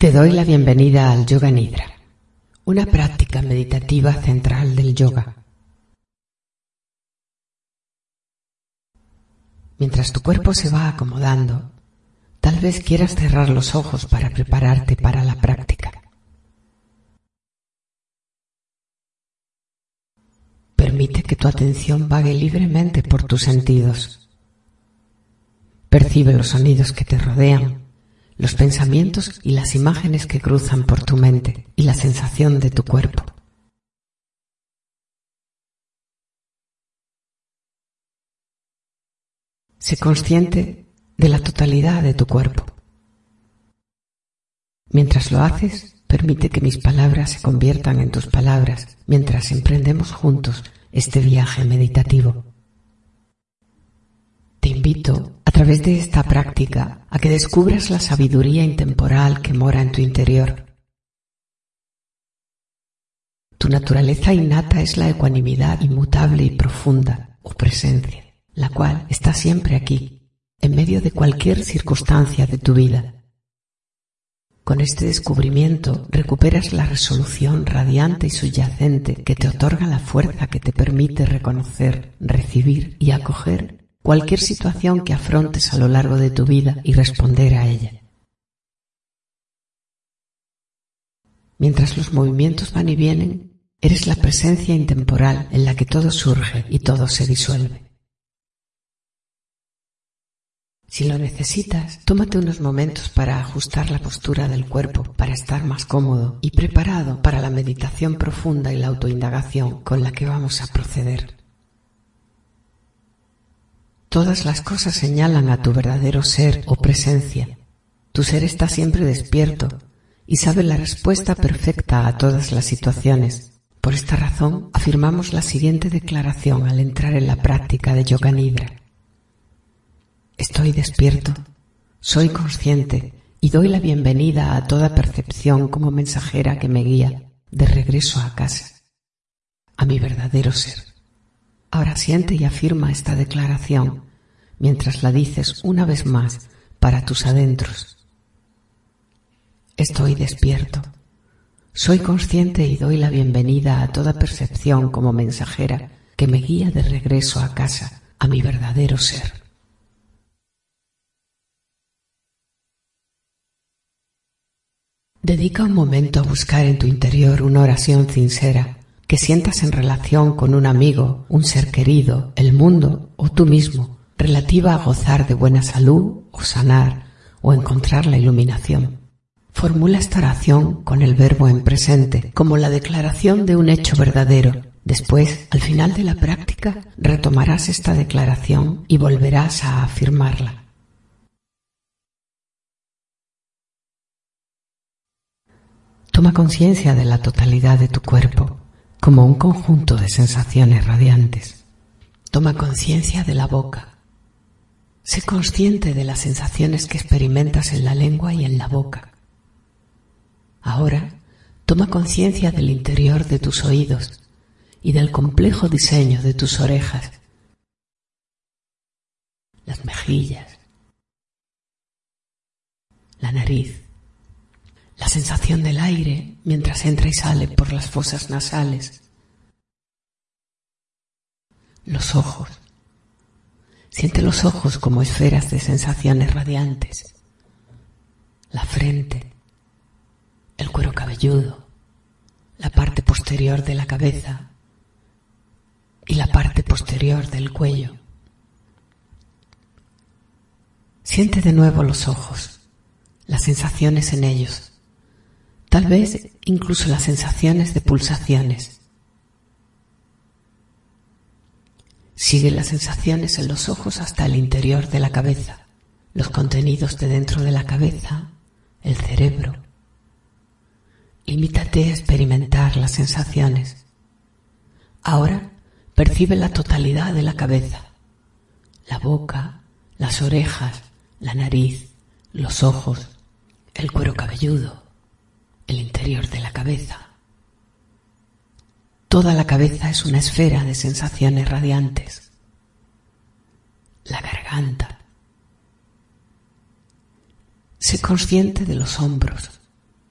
Te doy la bienvenida al Yoga Nidra, una práctica meditativa central del yoga. Mientras tu cuerpo se va acomodando, tal vez quieras cerrar los ojos para prepararte para la práctica. Permite que tu atención vague libremente por tus sentidos. Percibe los sonidos que te rodean, los pensamientos y las imágenes que cruzan por tu mente y la sensación de tu cuerpo. Sé consciente de la totalidad de tu cuerpo. Mientras lo haces, permite que mis palabras se conviertan en tus palabras mientras emprendemos juntos este viaje meditativo. Te invito, a través de esta práctica, a que descubras la sabiduría intemporal que mora en tu interior. Tu naturaleza innata es la ecuanimidad inmutable y profunda, o presencia, la cual está siempre aquí, en medio de cualquier circunstancia de tu vida. Con este descubrimiento recuperas la resolución radiante y subyacente que te otorga la fuerza que te permite reconocer, recibir y acoger cualquier situación que afrontes a lo largo de tu vida y responder a ella. Mientras los movimientos van y vienen, eres la presencia intemporal en la que todo surge y todo se disuelve. Si lo necesitas, tómate unos momentos para ajustar la postura del cuerpo, para estar más cómodo y preparado para la meditación profunda y la autoindagación con la que vamos a proceder. Todas las cosas señalan a tu verdadero ser o presencia. Tu ser está siempre despierto y sabe la respuesta perfecta a todas las situaciones. Por esta razón, afirmamos la siguiente declaración al entrar en la práctica de Yoga Nidra. Estoy despierto, soy consciente y doy la bienvenida a toda percepción como mensajera que me guía de regreso a casa, a mi verdadero ser. Ahora siente y afirma esta declaración mientras la dices una vez más para tus adentros. Estoy despierto, soy consciente y doy la bienvenida a toda percepción como mensajera que me guía de regreso a casa, a mi verdadero ser. Dedica un momento a buscar en tu interior una oración sincera que sientas en relación con un amigo, un ser querido, el mundo o tú mismo, relativa a gozar de buena salud o sanar o encontrar la iluminación. Formula esta oración con el verbo en presente, como la declaración de un hecho verdadero. Después, al final de la práctica, retomarás esta declaración y volverás a afirmarla. Toma conciencia de la totalidad de tu cuerpo, como un conjunto de sensaciones radiantes. Toma conciencia de la boca. Sé consciente de las sensaciones que experimentas en la lengua y en la boca. Ahora, toma conciencia del interior de tus oídos y del complejo diseño de tus orejas, las mejillas, la nariz, la sensación del aire mientras entra y sale por las fosas nasales, los ojos. Siente los ojos como esferas de sensaciones radiantes, la frente, el cuero cabelludo, la parte posterior de la cabeza y la parte posterior del cuello. Siente de nuevo los ojos, las sensaciones en ellos, tal vez incluso las sensaciones de pulsaciones. Sigue las sensaciones en los ojos hasta el interior de la cabeza, los contenidos de dentro de la cabeza, el cerebro. Limítate a experimentar las sensaciones. Ahora percibe la totalidad de la cabeza, la boca, las orejas, la nariz, los ojos, el cuero cabelludo, el interior de la cabeza. Toda la cabeza es una esfera de sensaciones radiantes. La garganta. Sé consciente de los hombros,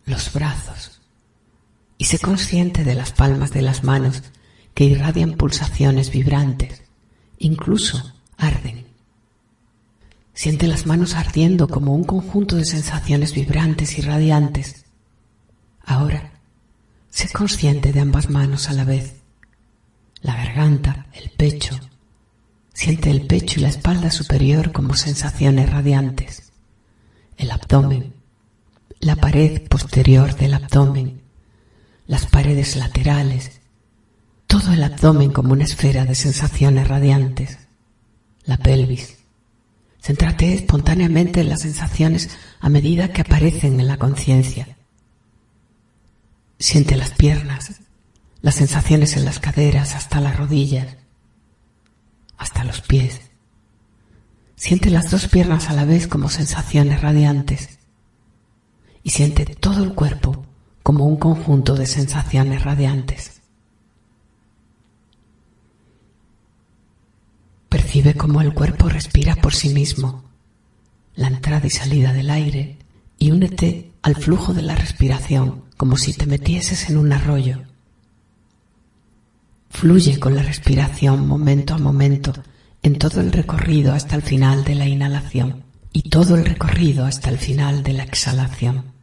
los brazos, y sé consciente de las palmas de las manos que irradian pulsaciones vibrantes, incluso arden. Siente las manos ardiendo como un conjunto de sensaciones vibrantes y radiantes. Ahora, sé consciente de ambas manos a la vez. La garganta, el pecho. Siente el pecho y la espalda superior como sensaciones radiantes. El abdomen, la pared posterior del abdomen, las paredes laterales, todo el abdomen como una esfera de sensaciones radiantes. La pelvis. Céntrate espontáneamente en las sensaciones a medida que aparecen en la conciencia. Siente las piernas, las sensaciones en las caderas hasta las rodillas, hasta los pies. Siente las dos piernas a la vez como sensaciones radiantes y siente todo el cuerpo como un conjunto de sensaciones radiantes. Percibe cómo el cuerpo respira por sí mismo, la entrada y salida del aire, y únete al flujo de la respiración como si te metieses en un arroyo. Fluye con la respiración momento a momento en todo el recorrido hasta el final de la inhalación y todo el recorrido hasta el final de la exhalación.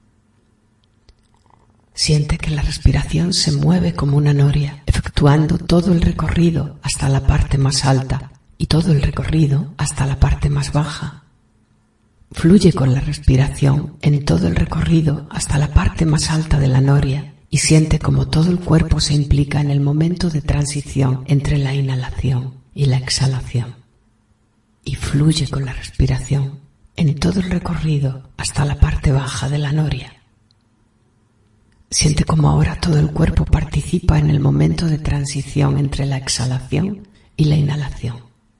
Siente que la respiración se mueve como una noria, efectuando todo el recorrido hasta la parte más alta y todo el recorrido hasta la parte más baja. Fluye con la respiración en todo el recorrido hasta la parte más alta de la noria y siente como todo el cuerpo se implica en el momento de transición entre la inhalación y la exhalación. Y fluye con la respiración en todo el recorrido hasta la parte baja de la noria. Siente como ahora todo el cuerpo participa en el momento de transición entre la exhalación y la inhalación.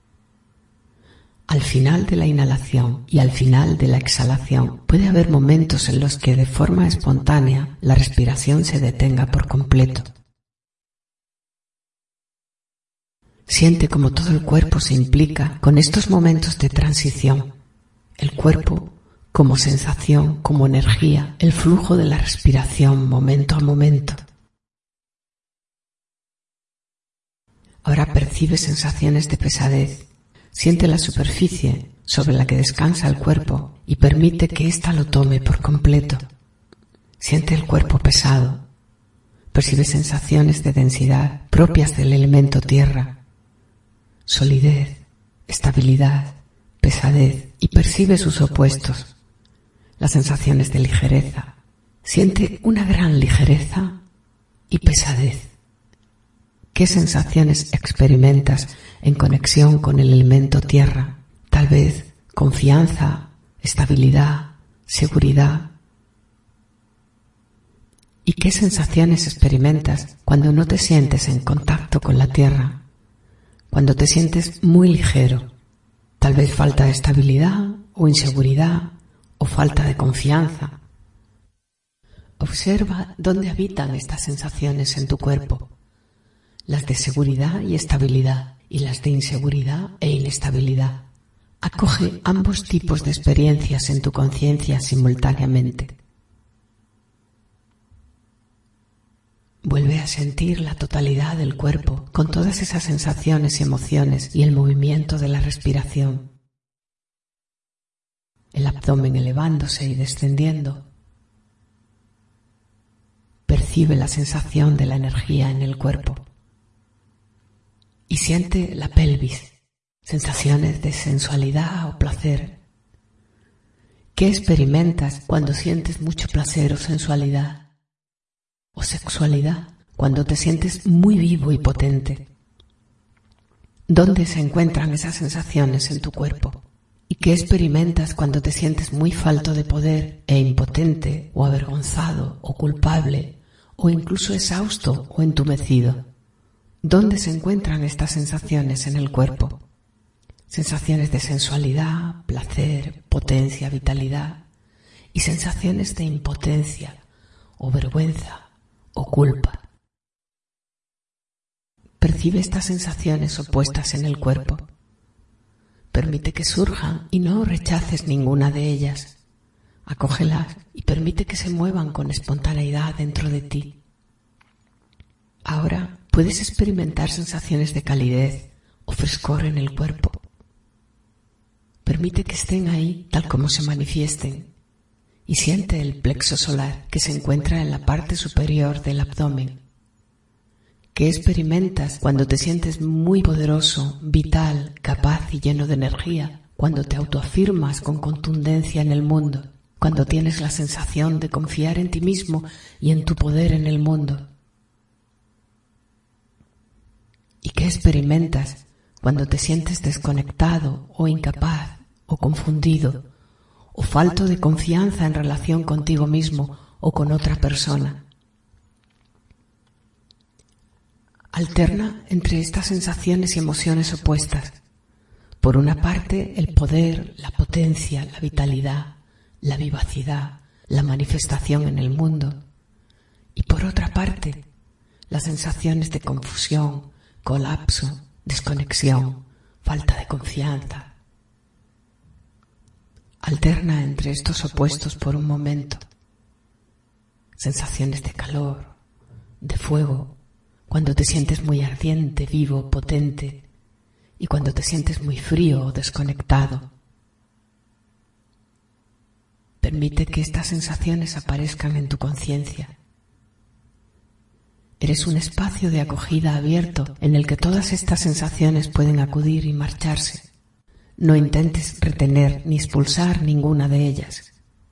Al final de la inhalación y al final de la exhalación puede haber momentos en los que de forma espontánea la respiración se detenga por completo. Siente como todo el cuerpo se implica con estos momentos de transición. El cuerpo como sensación, como energía, el flujo de la respiración momento a momento. Ahora percibe sensaciones de pesadez. Siente la superficie sobre la que descansa el cuerpo y permite que ésta lo tome por completo. Siente el cuerpo pesado. Percibe sensaciones de densidad propias del elemento tierra. Solidez, estabilidad, pesadez, y percibe sus opuestos. Las sensaciones de ligereza. Siente una gran ligereza y pesadez. ¿Qué sensaciones experimentas en conexión con el elemento tierra? Tal vez confianza, estabilidad, seguridad. ¿Y qué sensaciones experimentas cuando no te sientes en contacto con la tierra? Cuando te sientes muy ligero. Tal vez falta de estabilidad o inseguridad o falta de confianza. Observa dónde habitan estas sensaciones en tu cuerpo. Las de seguridad y estabilidad y las de inseguridad e inestabilidad. Acoge ambos tipos de experiencias en tu conciencia simultáneamente. Vuelve a sentir la totalidad del cuerpo con todas esas sensaciones y emociones y el movimiento de la respiración. El abdomen elevándose y descendiendo. Percibe la sensación de la energía en el cuerpo. Y siente la pelvis, sensaciones de sensualidad o placer. ¿Qué experimentas cuando sientes mucho placer o sensualidad? O sexualidad, cuando te sientes muy vivo y potente. ¿Dónde se encuentran esas sensaciones en tu cuerpo? ¿Y qué experimentas cuando te sientes muy falto de poder e impotente o avergonzado o culpable o incluso exhausto o entumecido? ¿Dónde se encuentran estas sensaciones en el cuerpo? Sensaciones de sensualidad, placer, potencia, vitalidad y sensaciones de impotencia o vergüenza o culpa. Percibe estas sensaciones opuestas en el cuerpo. Permite que surjan y no rechaces ninguna de ellas. Acógelas y permite que se muevan con espontaneidad dentro de ti. Ahora puedes experimentar sensaciones de calidez o frescor en el cuerpo. Permite que estén ahí tal como se manifiesten y siente el plexo solar que se encuentra en la parte superior del abdomen. ¿Qué experimentas cuando te sientes muy poderoso, vital, capaz y lleno de energía? Cuando te autoafirmas con contundencia en el mundo, cuando tienes la sensación de confiar en ti mismo y en tu poder en el mundo. ¿Y qué experimentas cuando te sientes desconectado o incapaz o confundido o falto de confianza en relación contigo mismo o con otra persona? Alterna entre estas sensaciones y emociones opuestas. Por una parte, el poder, la potencia, la vitalidad, la vivacidad, la manifestación en el mundo. Y por otra parte, las sensaciones de confusión, colapso, desconexión, falta de confianza. Alterna entre estos opuestos por un momento. Sensaciones de calor, de fuego, cuando te sientes muy ardiente, vivo, potente, y cuando te sientes muy frío o desconectado. Permite que estas sensaciones aparezcan en tu conciencia. Eres un espacio de acogida abierto en el que todas estas sensaciones pueden acudir y marcharse. No intentes retener ni expulsar ninguna de ellas.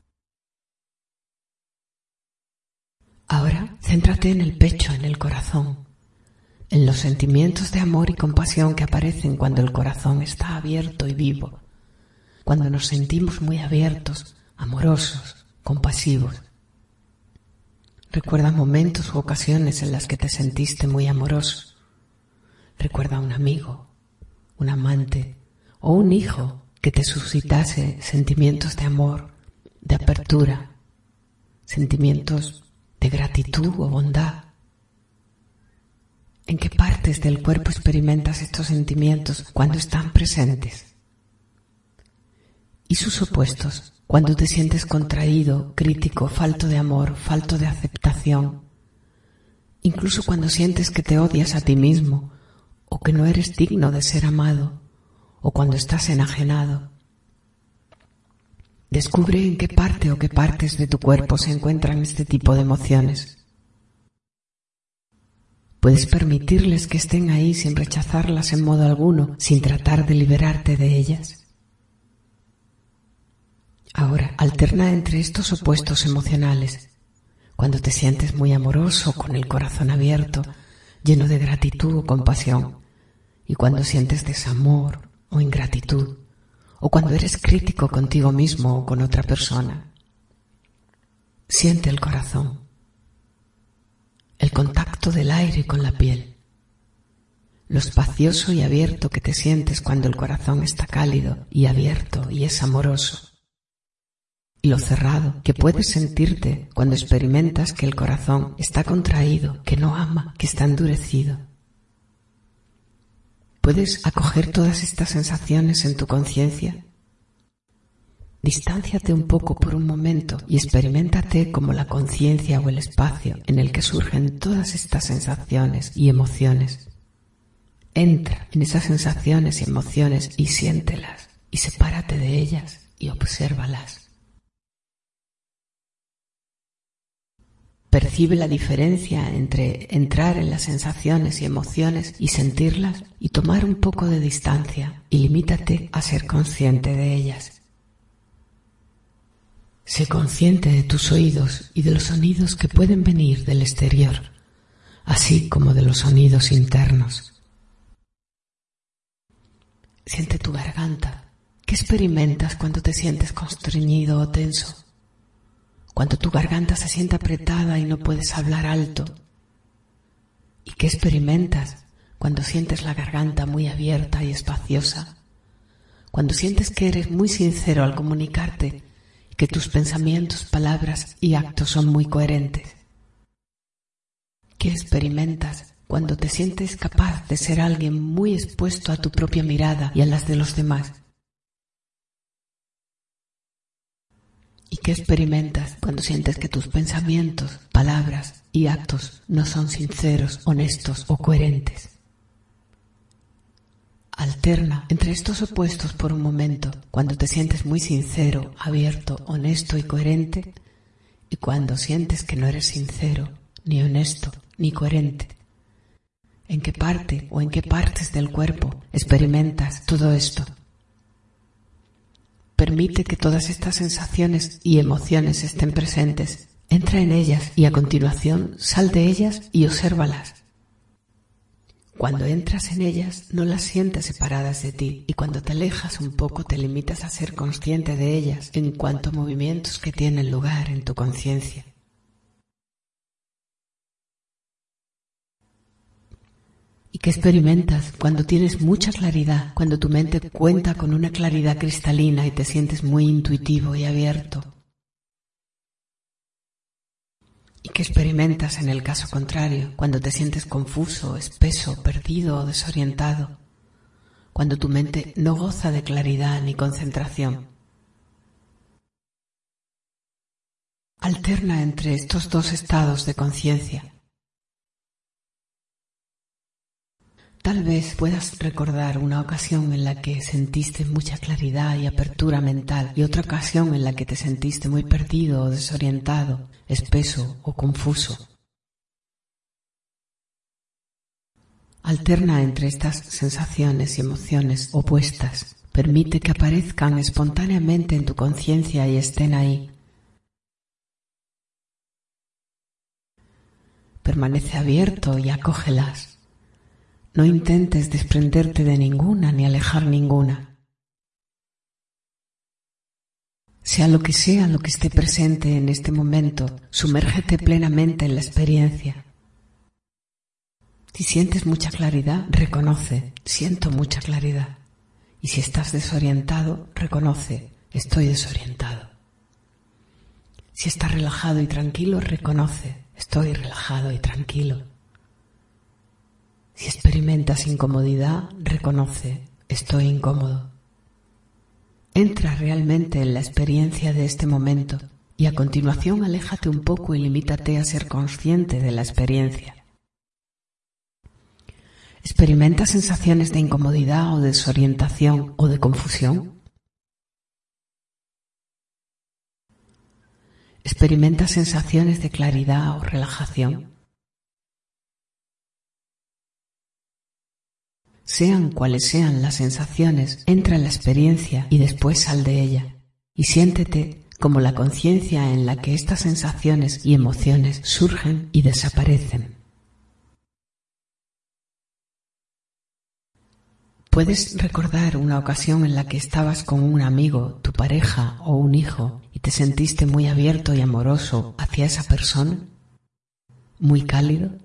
Ahora, céntrate en el pecho, en el corazón, en los sentimientos de amor y compasión que aparecen cuando el corazón está abierto y vivo, cuando nos sentimos muy abiertos, amorosos, compasivos. Recuerda momentos u ocasiones en las que te sentiste muy amoroso. Recuerda a un amigo, un amante o un hijo que te suscitase sentimientos de amor, de apertura, sentimientos de gratitud o bondad. ¿En qué partes del cuerpo experimentas estos sentimientos cuando están presentes? Y sus opuestos, cuando te sientes contraído, crítico, falto de amor, falto de aceptación, incluso cuando sientes que te odias a ti mismo o que no eres digno de ser amado, o cuando estás enajenado. Descubre en qué parte o qué partes de tu cuerpo se encuentran este tipo de emociones. Puedes permitirles que estén ahí sin rechazarlas en modo alguno, sin tratar de liberarte de ellas. Ahora, alterna entre estos opuestos emocionales. Cuando te sientes muy amoroso, con el corazón abierto, lleno de gratitud o compasión, y cuando sientes desamor o ingratitud, o cuando eres crítico contigo mismo o con otra persona. Siente el corazón, el contacto del aire con la piel, lo espacioso y abierto que te sientes cuando el corazón está cálido y abierto y es amoroso, y lo cerrado que puedes sentirte cuando experimentas que el corazón está contraído, que no ama, que está endurecido. ¿Puedes acoger todas estas sensaciones en tu conciencia? Distánciate un poco por un momento y experiméntate como la conciencia o el espacio en el que surgen todas estas sensaciones y emociones. Entra en esas sensaciones y emociones y siéntelas y sepárate de ellas y obsérvalas. Percibe la diferencia entre entrar en las sensaciones y emociones y sentirlas y tomar un poco de distancia y limítate a ser consciente de ellas. Sé consciente de tus oídos y de los sonidos que pueden venir del exterior, así como de los sonidos internos. Siente tu garganta. ¿Qué experimentas cuando te sientes constreñido o tenso? Cuando tu garganta se siente apretada y no puedes hablar alto. ¿Y qué experimentas cuando sientes la garganta muy abierta y espaciosa? Cuando sientes que eres muy sincero al comunicarte y que tus pensamientos, palabras y actos son muy coherentes. ¿Qué experimentas cuando te sientes capaz de ser alguien muy expuesto a tu propia mirada y a las de los demás? ¿Y qué experimentas cuando sientes que tus pensamientos, palabras y actos no son sinceros, honestos o coherentes? Alterna entre estos opuestos por un momento, cuando te sientes muy sincero, abierto, honesto y coherente, y cuando sientes que no eres sincero, ni honesto, ni coherente. ¿En qué parte o en qué partes del cuerpo experimentas todo esto? Permite que todas estas sensaciones y emociones estén presentes. Entra en ellas y a continuación sal de ellas y obsérvalas. Cuando entras en ellas no las sientes separadas de ti y cuando te alejas un poco te limitas a ser consciente de ellas en cuanto a movimientos que tienen lugar en tu conciencia. ¿Y qué experimentas cuando tienes mucha claridad, cuando tu mente cuenta con una claridad cristalina y te sientes muy intuitivo y abierto? ¿Y qué experimentas en el caso contrario, cuando te sientes confuso, espeso, perdido o desorientado? Cuando tu mente no goza de claridad ni concentración. Alterna entre estos dos estados de conciencia. Tal vez puedas recordar una ocasión en la que sentiste mucha claridad y apertura mental y otra ocasión en la que te sentiste muy perdido o desorientado, espeso o confuso. Alterna entre estas sensaciones y emociones opuestas. Permite que aparezcan espontáneamente en tu conciencia y estén ahí. Permanece abierto y acógelas. No intentes desprenderte de ninguna ni alejar ninguna. Sea lo que esté presente en este momento, sumérgete plenamente en la experiencia. Si sientes mucha claridad, reconoce, siento mucha claridad. Y si estás desorientado, reconoce, estoy desorientado. Si estás relajado y tranquilo, reconoce, estoy relajado y tranquilo. Si experimentas incomodidad, reconoce, estoy incómodo. Entra realmente en la experiencia de este momento y a continuación aléjate un poco y limítate a ser consciente de la experiencia. ¿Experimentas sensaciones de incomodidad o desorientación o de confusión? ¿Experimentas sensaciones de claridad o relajación? Sean cuales sean las sensaciones, entra en la experiencia y después sal de ella. Y siéntete como la conciencia en la que estas sensaciones y emociones surgen y desaparecen. ¿Puedes recordar una ocasión en la que estabas con un amigo, tu pareja o un hijo y te sentiste muy abierto y amoroso hacia esa persona? ¿Muy cálido?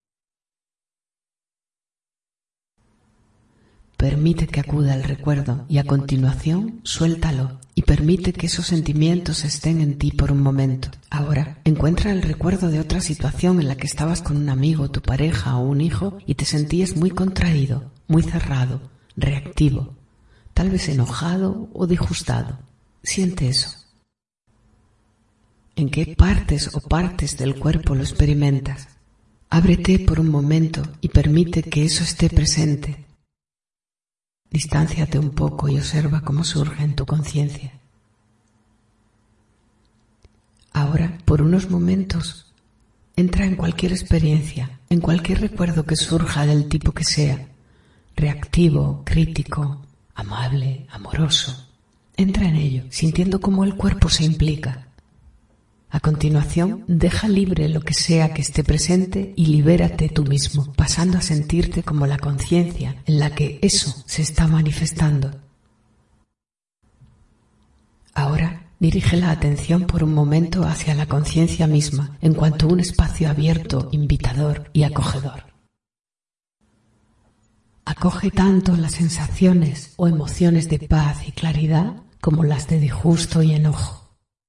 Permite que acuda el recuerdo y a continuación suéltalo y permite que esos sentimientos estén en ti por un momento. Ahora, encuentra el recuerdo de otra situación en la que estabas con un amigo, tu pareja o un hijo y te sentías muy contraído, muy cerrado, reactivo, tal vez enojado o disgustado. Siente eso. ¿En qué partes o partes del cuerpo lo experimentas? Ábrete por un momento y permite que eso esté presente. Distánciate un poco y observa cómo surge en tu conciencia. Ahora, por unos momentos, entra en cualquier experiencia, en cualquier recuerdo que surja del tipo que sea, reactivo, crítico, amable, amoroso. Entra en ello, sintiendo cómo el cuerpo se implica. A continuación, deja libre lo que sea que esté presente y libérate tú mismo, pasando a sentirte como la conciencia en la que eso se está manifestando. Ahora, dirige la atención por un momento hacia la conciencia misma, en cuanto a un espacio abierto, invitador y acogedor. Acoge tanto las sensaciones o emociones de paz y claridad como las de disgusto y enojo.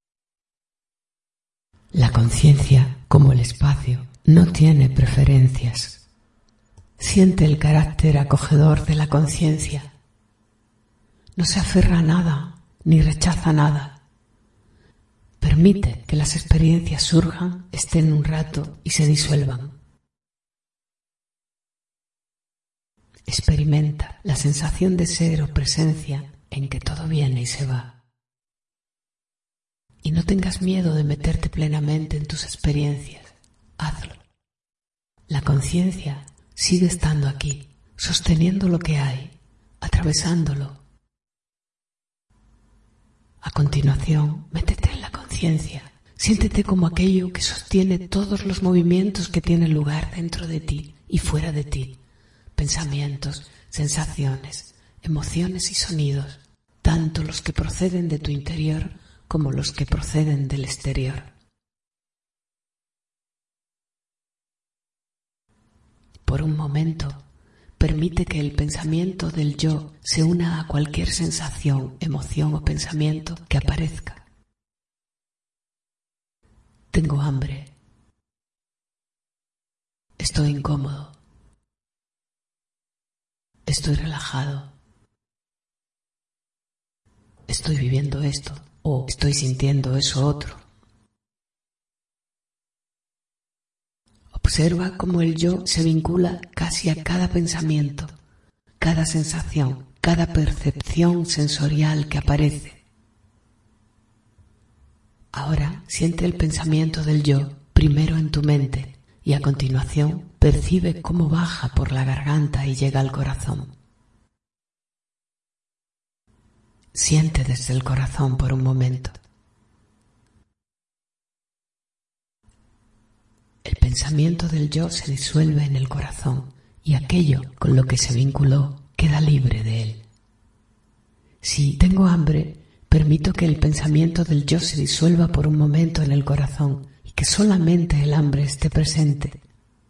La conciencia, como el espacio, no tiene preferencias. Siente el carácter acogedor de la conciencia. No se aferra a nada, ni rechaza nada. Permite que las experiencias surjan, estén un rato y se disuelvan. Experimenta la sensación de ser o presencia en que todo viene y se va. Y no tengas miedo de meterte plenamente en tus experiencias. Hazlo. La conciencia sigue estando aquí, sosteniendo lo que hay, atravesándolo. A continuación, métete en la conciencia. Siéntete como aquello que sostiene todos los movimientos que tienen lugar dentro de ti y fuera de ti. Pensamientos, sensaciones, emociones y sonidos, tanto los que proceden de tu interior como los que proceden del exterior. Por un momento, permite que el pensamiento del yo se una a cualquier sensación, emoción o pensamiento que aparezca. Tengo hambre. Estoy incómodo. Estoy relajado. Estoy viviendo esto o estoy sintiendo eso otro. Observa cómo el yo se vincula casi a cada pensamiento, cada sensación, cada percepción sensorial que aparece. Ahora siente el pensamiento del yo primero en tu mente y a continuación percibe cómo baja por la garganta y llega al corazón. Siente desde el corazón por un momento. El pensamiento del yo se disuelve en el corazón y aquello con lo que se vinculó queda libre de él. Si tengo hambre, permito que el pensamiento del yo se disuelva por un momento en el corazón y que solamente el hambre esté presente.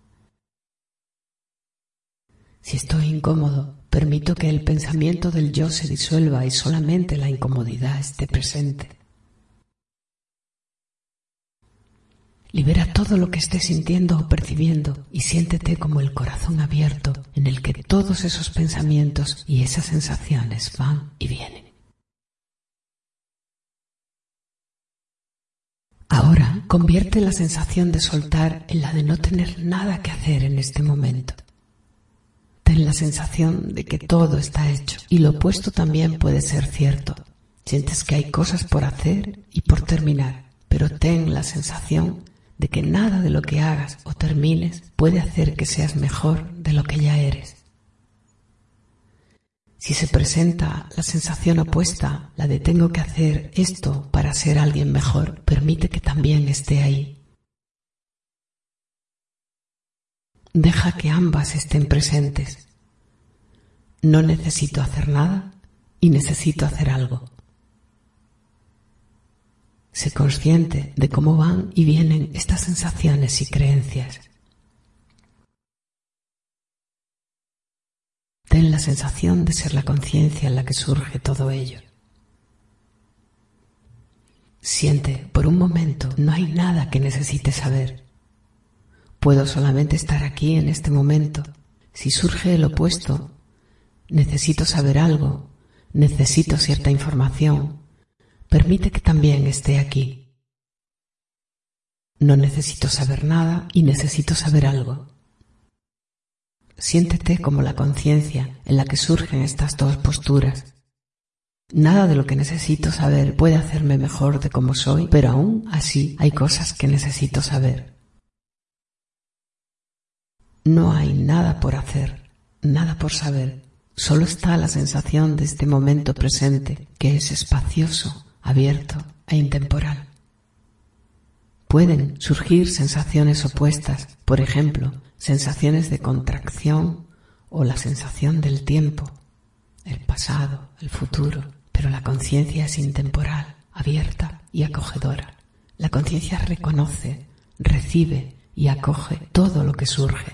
Si estoy incómodo, permito que el pensamiento del yo se disuelva y solamente la incomodidad esté presente. Libera todo lo que estés sintiendo o percibiendo y siéntete como el corazón abierto en el que todos esos pensamientos y esas sensaciones van y vienen. Ahora convierte la sensación de soltar en la de no tener nada que hacer en este momento. Ten la sensación de que todo está hecho y lo opuesto también puede ser cierto. Sientes que hay cosas por hacer y por terminar, pero ten la sensación de que nada de lo que hagas o termines puede hacer que seas mejor de lo que ya eres. Si se presenta la sensación opuesta, la de tengo que hacer esto para ser alguien mejor, permite que también esté ahí. Deja que ambas estén presentes. No necesito hacer nada y necesito hacer algo. Sé consciente de cómo van y vienen estas sensaciones y creencias. Ten la sensación de ser la conciencia en la que surge todo ello. Siente, por un momento, no hay nada que necesite saber. Puedo solamente estar aquí en este momento. Si surge el opuesto, necesito saber algo, necesito cierta información. Permite que también esté aquí. No necesito saber nada y necesito saber algo. Siéntete como la conciencia en la que surgen estas dos posturas. Nada de lo que necesito saber puede hacerme mejor de como soy, pero aún así hay cosas que necesito saber. No hay nada por hacer, nada por saber. Solo está la sensación de este momento presente, que es espacioso, abierto e intemporal. Pueden surgir sensaciones opuestas, por ejemplo, sensaciones de contracción o la sensación del tiempo, el pasado, el futuro, pero la conciencia es intemporal, abierta y acogedora. La conciencia reconoce, recibe y acoge todo lo que surge.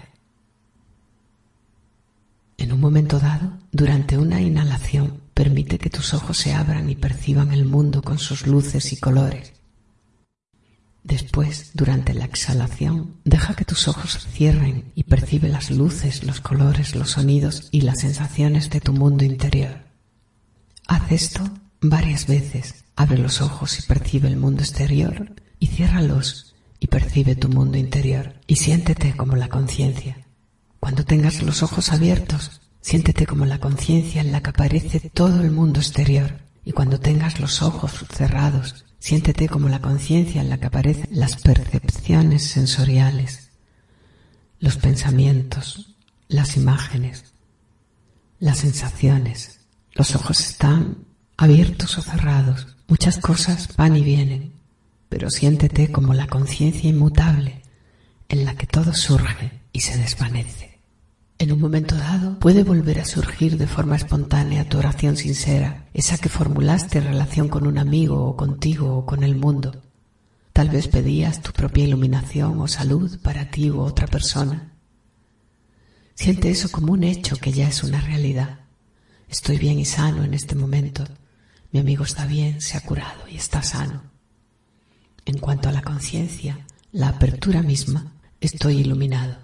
En un momento dado, durante una inhalación, permite que tus ojos se abran y perciban el mundo con sus luces y colores. Después, durante la exhalación, deja que tus ojos se cierren y percibe las luces, los colores, los sonidos y las sensaciones de tu mundo interior. Haz esto varias veces Abre los ojos y percibe el mundo exterior y ciérralos y percibe tu mundo interior y siéntete como la conciencia. Cuando tengas los ojos abiertos, siéntete como la conciencia en la que aparece todo el mundo exterior. Y cuando tengas los ojos cerrados, siéntete como la conciencia en la que aparecen las percepciones sensoriales, los pensamientos, las imágenes, las sensaciones. Los ojos están abiertos o cerrados. Muchas cosas van y vienen, pero siéntete como la conciencia inmutable en la que todo surge y se desvanece. En un momento dado puede volver a surgir de forma espontánea tu oración sincera, esa que formulaste en relación con un amigo o contigo o con el mundo. Tal vez pedías tu propia iluminación o salud para ti u otra persona. Siente eso como un hecho que ya es una realidad. Estoy bien y sano en este momento. Mi amigo está bien, se ha curado y está sano. En cuanto a la conciencia, la apertura misma, estoy iluminado.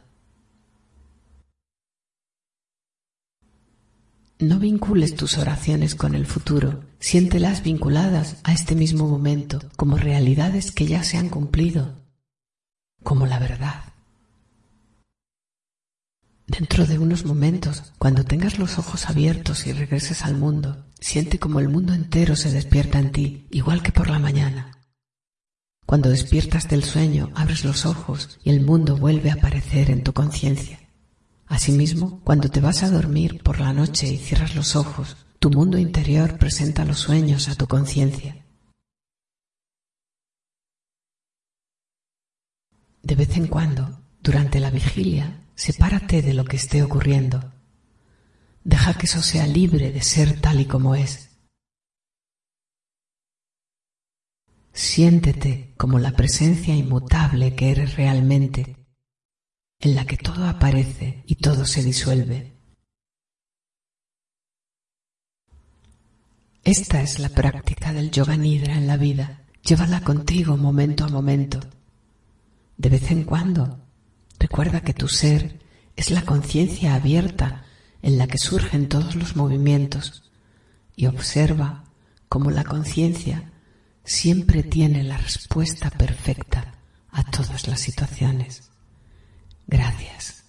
No vincules tus oraciones con el futuro, siéntelas vinculadas a este mismo momento, como realidades que ya se han cumplido, como la verdad. Dentro de unos momentos, cuando tengas los ojos abiertos y regreses al mundo, siente como el mundo entero se despierta en ti, igual que por la mañana. Cuando despiertas del sueño, abres los ojos y el mundo vuelve a aparecer en tu conciencia. Asimismo, cuando te vas a dormir por la noche y cierras los ojos, tu mundo interior presenta los sueños a tu conciencia. De vez en cuando, durante la vigilia, sepárate de lo que esté ocurriendo. Deja que eso sea libre de ser tal y como es. Siéntete como la presencia inmutable que eres realmente, en la que todo aparece y todo se disuelve. Esta es la práctica del Yoga Nidra en la vida. Llévala contigo momento a momento. De vez en cuando, recuerda que tu ser es la conciencia abierta en la que surgen todos los movimientos y observa cómo la conciencia siempre tiene la respuesta perfecta a todas las situaciones. Gracias.